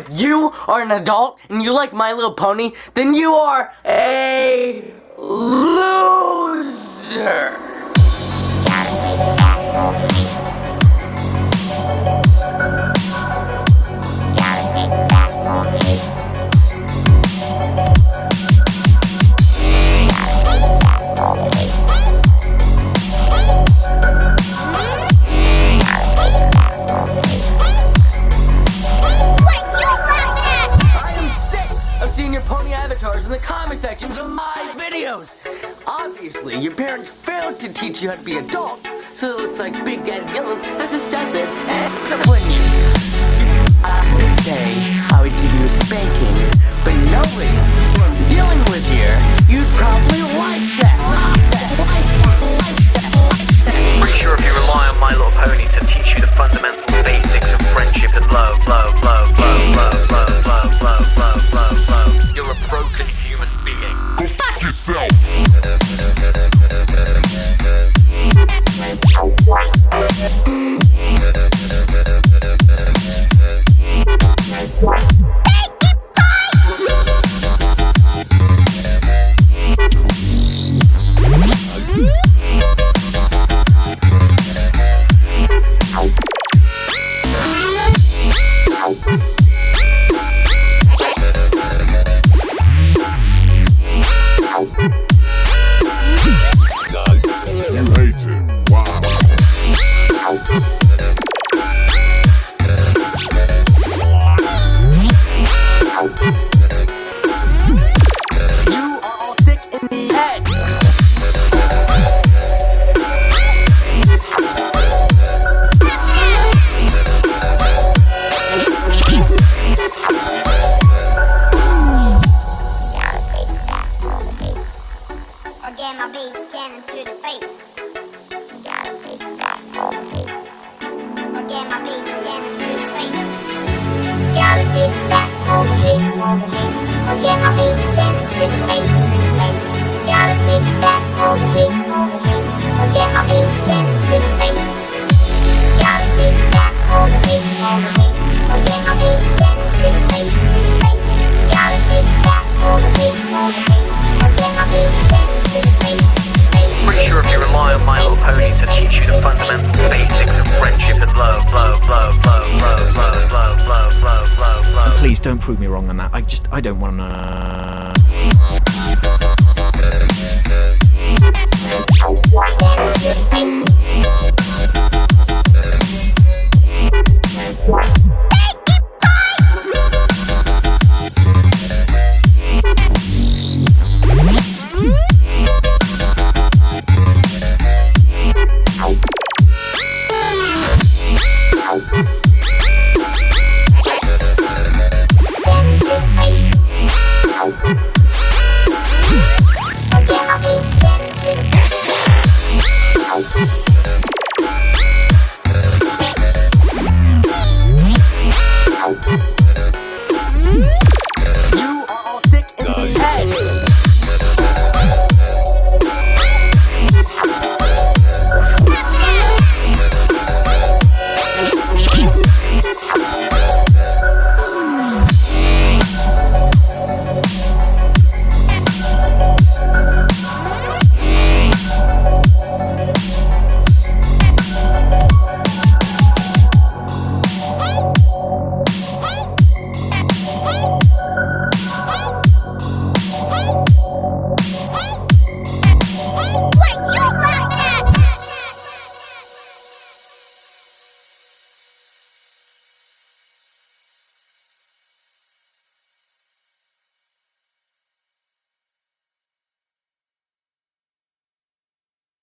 if you are an adult and you like My Little Pony, then you are a loser. Seeing your pony avatars in the comment sections of my videos. Obviously, your parents failed to teach you how to be adult, so it looks like Big Daddy Gillum has to step in and discipline you. I would say I would give you a spanking, but knowing who I'm dealing with here, you'd probably like that. Pretty sure if you rely on My Little Pony to teach you the fundamental basics of friendship and love, you're a broken human being. Go fuck yourself! Get my bass cannon to the face. Gotta take that all the way. Get my bass cannon to the face. Gotta take that all the way. Get my bass cannon to the face. Gotta take that all the way. Get my bass cannon to the face. Gotta take that all the way. Get my bass cannon to the face. Gotta take that all the way. Get my bass cannon. Pretty sure if you rely on My Little Pony to teach you the fundamental basics of friendship and love. Please don't prove me wrong on that. I don't want to.